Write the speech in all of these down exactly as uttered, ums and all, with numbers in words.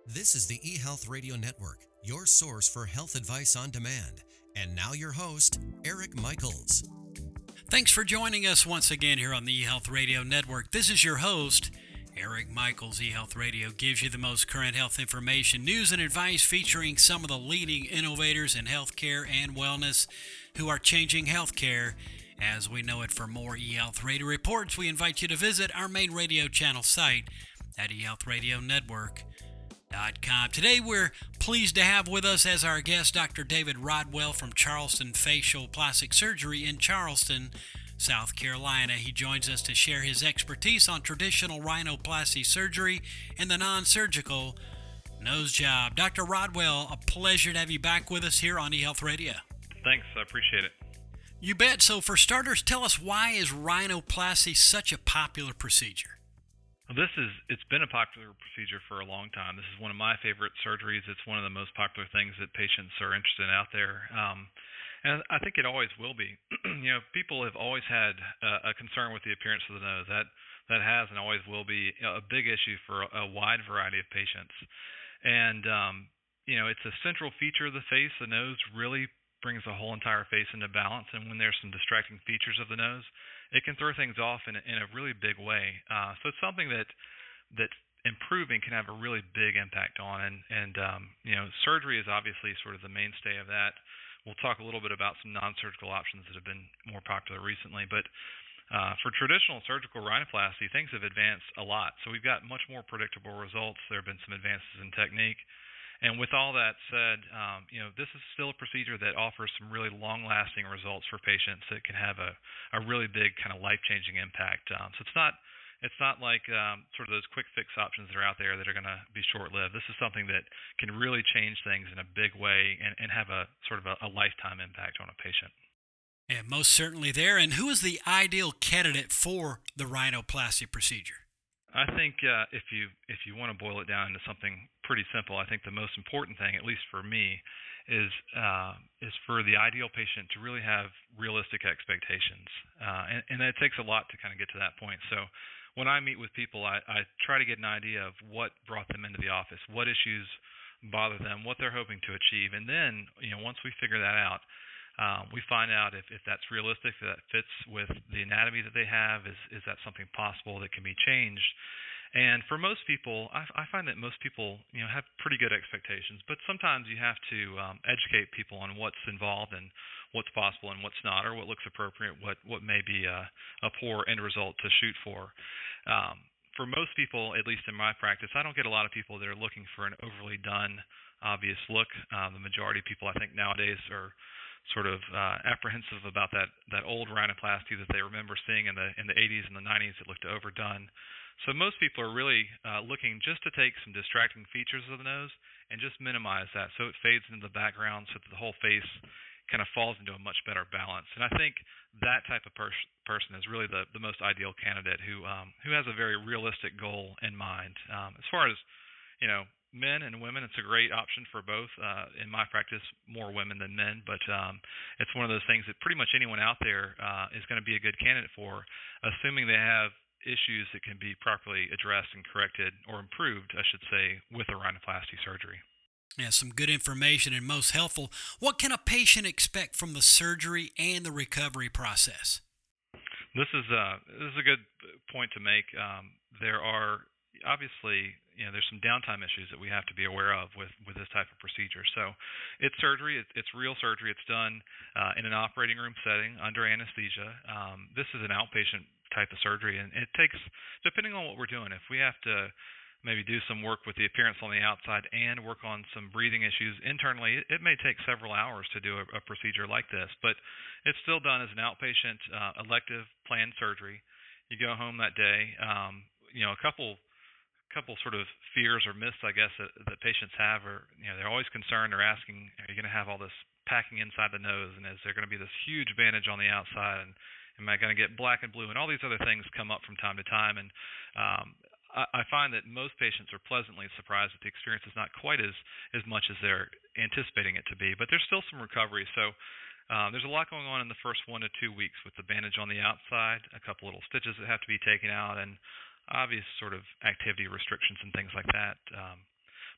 This is the eHealth Radio Network, your source for health advice on demand. And now your host, Eric Michaels. Thanks for joining us once again here on the eHealth Radio Network. This is your host, Eric Michaels. eHealth Radio gives you the most current health information, news, and advice featuring some of the leading innovators in healthcare and wellness who are changing healthcare as we know it. For more eHealth Radio reports, we invite you to visit our main radio channel site at e health radio network dot com. Today, we're pleased to have with us as our guest Doctor David Rodwell from Charleston Facial Plastic Surgery in Charleston, South Carolina. He joins us to share his expertise on traditional rhinoplasty surgery and the non-surgical nose job. Doctor Rodwell, a pleasure to have you back with us here on eHealth Radio. Thanks, I appreciate it. You bet. So for starters, tell us, why is rhinoplasty such a popular procedure? Well, this is, it's been a popular procedure for a long time. This is one of my favorite surgeries. It's one of the most popular things that patients are interested in out there. Um, and I think it always will be. You know, people have always had uh, a concern with the appearance of the nose. That that has and always will be, you know, a big issue for a, a wide variety of patients. And, um, you know, it's a central feature of the face. The nose really brings the whole entire face into balance. And when there's some distracting features of the nose, it can throw things off in a, in a really big way. Uh, so it's something that that improving can have a really big impact on. And, and um, you know, surgery is obviously sort of the mainstay of that. We'll talk a little bit about some non-surgical options that have been more popular recently. But uh, for traditional surgical rhinoplasty, things have advanced a lot. So we've got much more predictable results. There have been some advances in technique. And with all that said, um, you know, this is still a procedure that offers some really long-lasting results for patients that can have a, a really big kind of life-changing impact. Um, so it's not it's not like um, sort of those quick fix options that are out there that are going to be short-lived. This is something that can really change things in a big way and, and have a sort of a, a lifetime impact on a patient. And most certainly there. And who is the ideal candidate for the rhinoplasty procedure? I think uh, if you if you want to boil it down into something pretty simple, I think the most important thing, at least for me, is uh, is for the ideal patient to really have realistic expectations, uh, and, and it takes a lot to kind of get to that point. So when I meet with people, I, I try to get an idea of what brought them into the office, what issues bother them, what they're hoping to achieve, and then, you know, once we figure that out, Um, we find out if, if that's realistic, if that fits with the anatomy that they have. Is is that something possible that can be changed? And for most people, I, I find that most people, you know, have pretty good expectations. But sometimes you have to um, educate people on what's involved and what's possible and what's not, or what looks appropriate, what what may be a, a poor end result to shoot for. Um, for most people, at least in my practice, I don't get a lot of people that are looking for an overly done, obvious look. Uh, the majority of people, I think, nowadays are sort of uh, apprehensive about that that old rhinoplasty that they remember seeing in the in the eighties and the nineties that looked overdone. So most people are really uh, looking just to take some distracting features of the nose and just minimize that, so it fades into the background, so that the whole face kind of falls into a much better balance. And I think that type of pers- person is really the, the most ideal candidate who um, who has a very realistic goal in mind. Um, as far as, you know, men and women, it's a great option for both. Uh, in my practice, more women than men, but um, it's one of those things that pretty much anyone out there uh, is going to be a good candidate for, assuming they have issues that can be properly addressed and corrected, or improved, I should say, with a rhinoplasty surgery. Yeah, some good information and most helpful. What can a patient expect from the surgery and the recovery process? This is uh, this is a good point to make. Um, there are obviously, you know, there's some downtime issues that we have to be aware of with, with this type of procedure. So it's surgery, it's, it's real surgery. It's done uh, in an operating room setting under anesthesia. Um, this is an outpatient type of surgery, and it takes, depending on what we're doing, if we have to maybe do some work with the appearance on the outside and work on some breathing issues internally, it, it may take several hours to do a, a procedure like this, but it's still done as an outpatient uh, elective planned surgery. You go home that day. Um, you know, a couple couple sort of fears or myths, I guess, that, that patients have, are, you know, they're always concerned. They're asking, are you going to have all this packing inside the nose, and is there going to be this huge bandage on the outside, and am I going to get black and blue, and all these other things come up from time to time. And um, I, I find that most patients are pleasantly surprised that the experience is not quite as as much as they're anticipating it to be, but there's still some recovery. So Uh, there's a lot going on in the first one to two weeks with the bandage on the outside, a couple little stitches that have to be taken out, and obvious sort of activity restrictions and things like that. Um,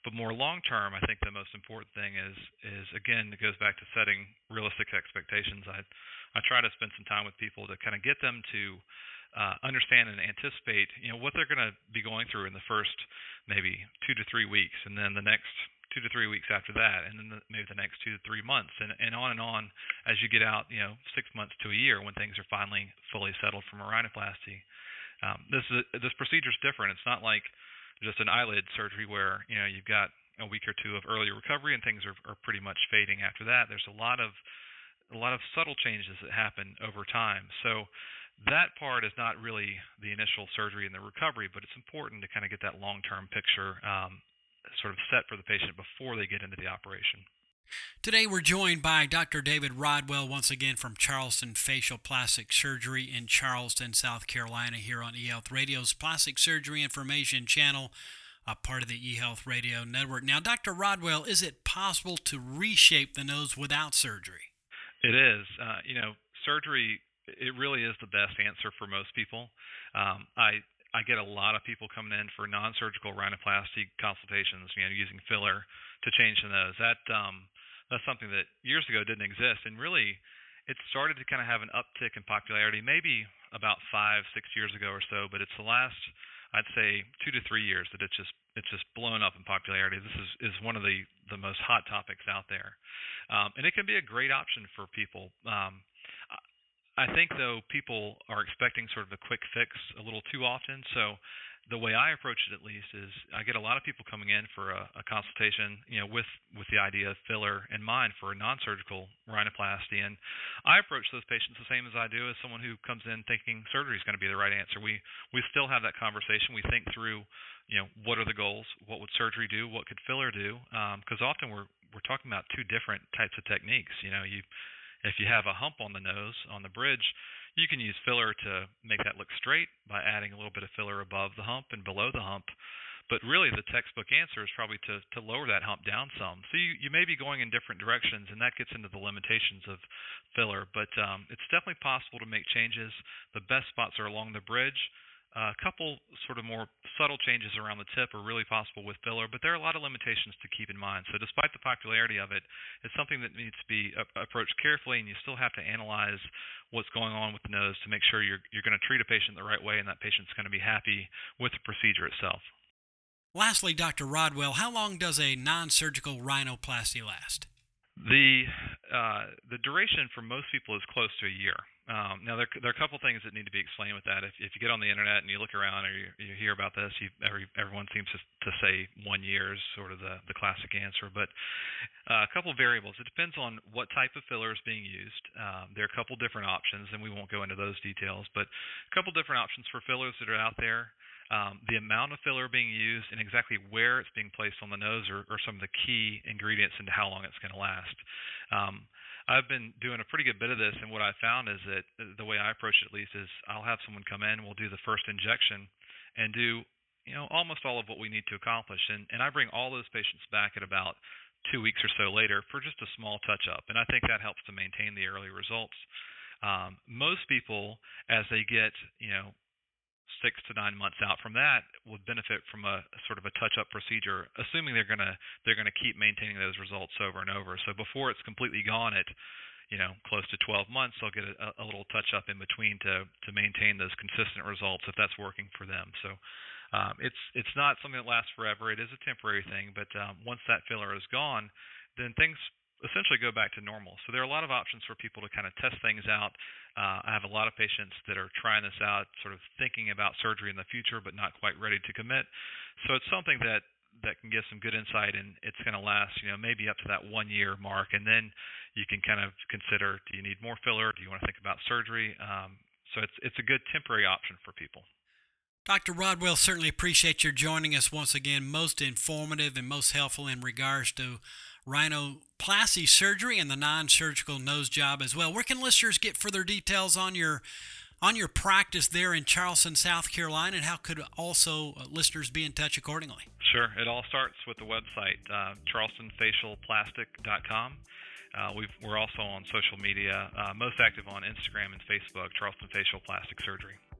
But more long term, I think the most important thing is is again, it goes back to setting realistic expectations. I I try to spend some time with people to kind of get them to uh, understand and anticipate, you know, what they're going to be going through in the first maybe two to three weeks, and then the next two to three weeks after that, and then the, maybe the next two to three months, and, and on and on as you get out, you know, six months to a year when things are finally fully settled from a rhinoplasty. Um, this is this procedure is different. It's not like just an eyelid surgery where, you know, you've got a week or two of early recovery and things are, are pretty much fading after that. There's a lot of a lot of subtle changes that happen over time. So that part is not really the initial surgery and the recovery, but it's important to kind of get that long-term picture um, sort of set for the patient before they get into the operation. Today we're joined by Doctor David Rodwell, once again from Charleston Facial Plastic Surgery in Charleston, South Carolina, here on eHealth Radio's Plastic Surgery Information Channel, a part of the eHealth Radio Network. Now, Doctor Rodwell, is it possible to reshape the nose without surgery? It is. Uh, you know, surgery, it really is the best answer for most people. Um, I I get a lot of people coming in for non-surgical rhinoplasty consultations, you know, using filler to change the nose. That um, that's something that years ago didn't exist, and really, it started to kind of have an uptick in popularity, maybe about five, six years ago or so. But it's the last, I'd say, two to three years that it's just it's just blown up in popularity. This is, is one of the, the most hot topics out there, um, and it can be a great option for people. Um, I think, though, people are expecting sort of a quick fix a little too often. So the way I approach it, at least, is I get a lot of people coming in for a, a consultation, you know, with, with the idea of filler in mind for a non-surgical rhinoplasty. And I approach those patients the same as I do as someone who comes in thinking surgery is going to be the right answer. We we still have that conversation. We think through, you know, what are the goals? What would surgery do? What could filler do? Because um, often we're we're talking about two different types of techniques. You know, you If you have a hump on the nose, on the bridge, you can use filler to make that look straight by adding a little bit of filler above the hump and below the hump. But really, the textbook answer is probably to, to lower that hump down some. So you, you may be going in different directions, and that gets into the limitations of filler. But um, it's definitely possible to make changes. The best spots are along the bridge. Uh, a couple sort of more subtle changes around the tip are really possible with filler, but there are a lot of limitations to keep in mind. So despite the popularity of it, it's something that needs to be a- approached carefully, and you still have to analyze what's going on with the nose to make sure you're you're going to treat a patient the right way and that patient's going to be happy with the procedure itself. Lastly, Doctor Rodwell, how long does a non-surgical rhinoplasty last? The uh, the duration for most people is close to a year. Um, now, there, there are a couple things that need to be explained with that. If, if you get on the internet and you look around or you, you hear about this, you, every, everyone seems to, to say one year is sort of the, the classic answer. But uh, a couple of variables. It depends on what type of filler is being used. Um, there are a couple different options, and we won't go into those details. But a couple different options for fillers that are out there. Um, the amount of filler being used and exactly where it's being placed on the nose are, are some of the key ingredients into how long it's going to last. Um, I've been doing a pretty good bit of this, and what I found is that the way I approach it, at least, is I'll have someone come in, we'll do the first injection, and do, you know, almost all of what we need to accomplish. And, and I bring all those patients back at about two weeks or so later for just a small touch-up, and I think that helps to maintain the early results. Um, most people, as they get, you know, six to nine months out from that, would benefit from a sort of a touch-up procedure, assuming they're gonna they're gonna keep maintaining those results over and over. So before it's completely gone at, you know, close to twelve months, they'll get a, a little touch-up in between to to maintain those consistent results if that's working for them. So um, it's it's not something that lasts forever. It is a temporary thing, but um, once that filler is gone, then things essentially go back to normal. So there are a lot of options for people to kind of test things out. Uh, I have a lot of patients that are trying this out, sort of thinking about surgery in the future, but not quite ready to commit. So it's something that, that can give some good insight, and it's going to last, you know, maybe up to that one year mark. And then you can kind of consider, do you need more filler? Do you want to think about surgery? Um, so it's, it's a good temporary option for people. Doctor Rodwell, certainly appreciate your joining us once again. Most informative and most helpful in regards to rhinoplasty surgery and the non-surgical nose job as well. Where can listeners get further details on your on your practice there in Charleston, South Carolina, and how could also uh, listeners be in touch accordingly? Sure. It all starts with the website, uh, charleston facial plastic dot com. Uh, we've, we're also on social media, uh, most active on Instagram and Facebook, Charleston Facial Plastic Surgery.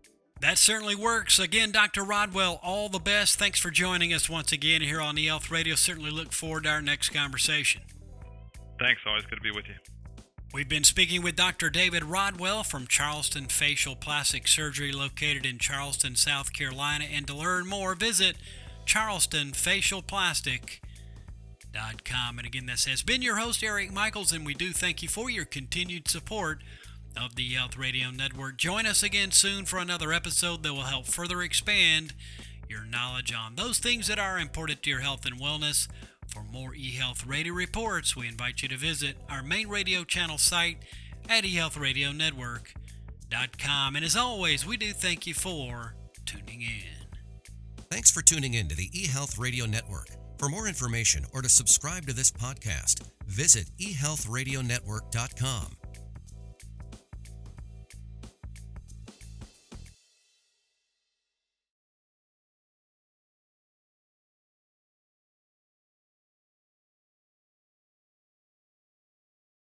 That certainly works. Again, Doctor Rodwell, all the best. Thanks for joining us once again here on eHealth Radio. Certainly look forward to our next conversation. Thanks. Always good to be with you. We've been speaking with Doctor David Rodwell from Charleston Facial Plastic Surgery, located in Charleston, South Carolina. And to learn more, visit charleston facial plastic dot com. And again, this has been your host, Eric Michaels, and we do thank you for your continued support of the eHealth Radio Network. Join us again soon for another episode that will help further expand your knowledge on those things that are important to your health and wellness. For more eHealth Radio reports, we invite you to visit our main radio channel site at e health radio network dot com. And as always, we do thank you for tuning in. Thanks for tuning in to the eHealth Radio Network. For more information or to subscribe to this podcast, visit e health radio network dot com.